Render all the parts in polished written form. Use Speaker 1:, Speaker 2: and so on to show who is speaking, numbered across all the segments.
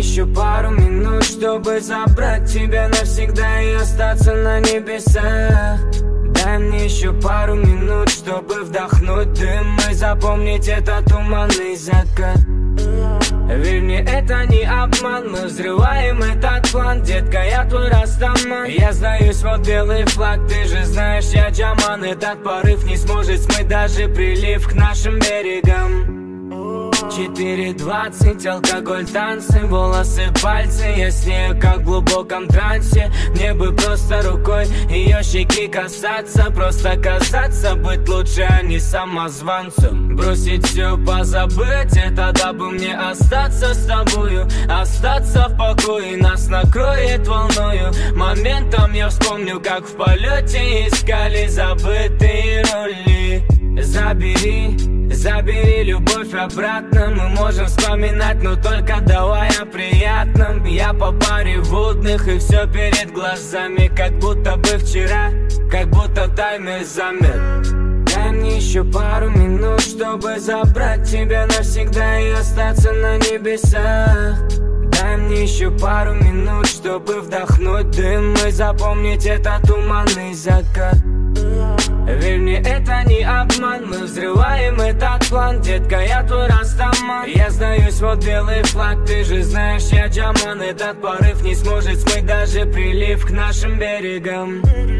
Speaker 1: еще пару минут, чтобы забрать тебя навсегда и остаться на небесах. Дай мне еще пару минут, чтобы вдохнуть дым и запомнить этот туманный закат. Верь мне, это не обман, мы взрываем этот план. Детка, я твой растаман. Я сдаюсь, вот белый флаг, ты же знаешь, я Джаман. Этот порыв не сможет смыть даже прилив к нашим берегам. 4:20, алкоголь, танцы, волосы, пальцы. Я с нею как в глубоком трансе. Мне бы просто рукой ее щеки касаться. Просто казаться, быть лучше, а не самозванцем. Бросить все, позабыть, это дабы мне остаться с тобою. Остаться в покое, нас накроет волною. Моментом я вспомню, как в полете искали забытые роли. Забери любовь обратно. Мы можем вспоминать, но только давай о приятном. Я по паре водных и все перед глазами, как будто бы вчера, как будто таймер замер. Дай мне еще пару минут, чтобы забрать тебя навсегда и остаться на небесах. Дай мне еще пару минут, чтобы вдохнуть дым и запомнить этот туманный закат. Верь мне, это не обман, мы взрываем этот план. Детка, я твой растаман. Я сдаюсь, вот белый флаг, ты же знаешь, я Джаман. Этот порыв не сможет смыть даже прилив к нашим берегам.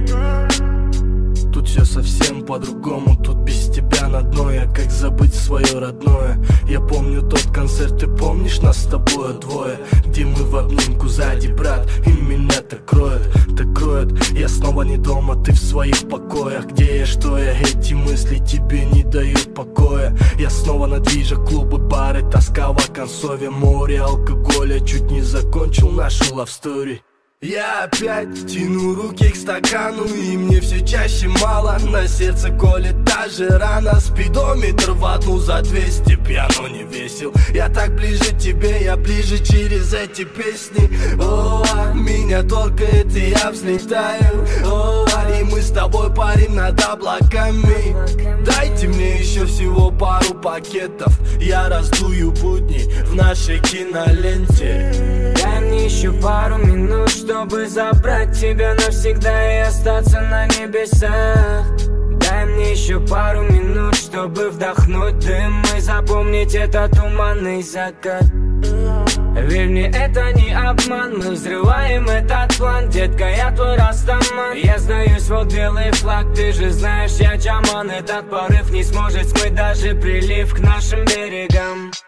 Speaker 2: Тут все совсем по-другому, тут без тебя на дно. Я как забыть свое родное. Я помню тот концерт, ты помнишь нас с тобой двое, где мы в обнимку сзади, брат, и меня так кроет. Я снова не дома, ты в своих покоях. Где я, что я, эти мысли тебе не дают покоя. Я снова на движе, клубы, бары, тоска в оконцове. Море алкоголя, чуть не закончил нашу love story. Я опять тяну руки к стакану, и мне все чаще мало. На сердце колет та же рана. Спидометр ватнул за 200, пьяно не весел. Я так ближе тебе, я ближе через эти песни. О, меня торкает, и я взлетаю. О, и мы с тобой парим над облаками. Дайте мне еще всего пару пакетов, я раздую будни в нашей киноленте.
Speaker 1: Дай мне еще пару минут, чтобы забрать тебя навсегда и остаться на небесах. Дай мне еще пару минут, чтобы вдохнуть дым и запомнить этот туманный закат. Верь мне, это не обман, мы взрываем этот план. Детка, я твой растаман. Я сдаюсь, вот белый флаг, ты же знаешь, я Джаман. Этот порыв не сможет смыть даже прилив к нашим берегам.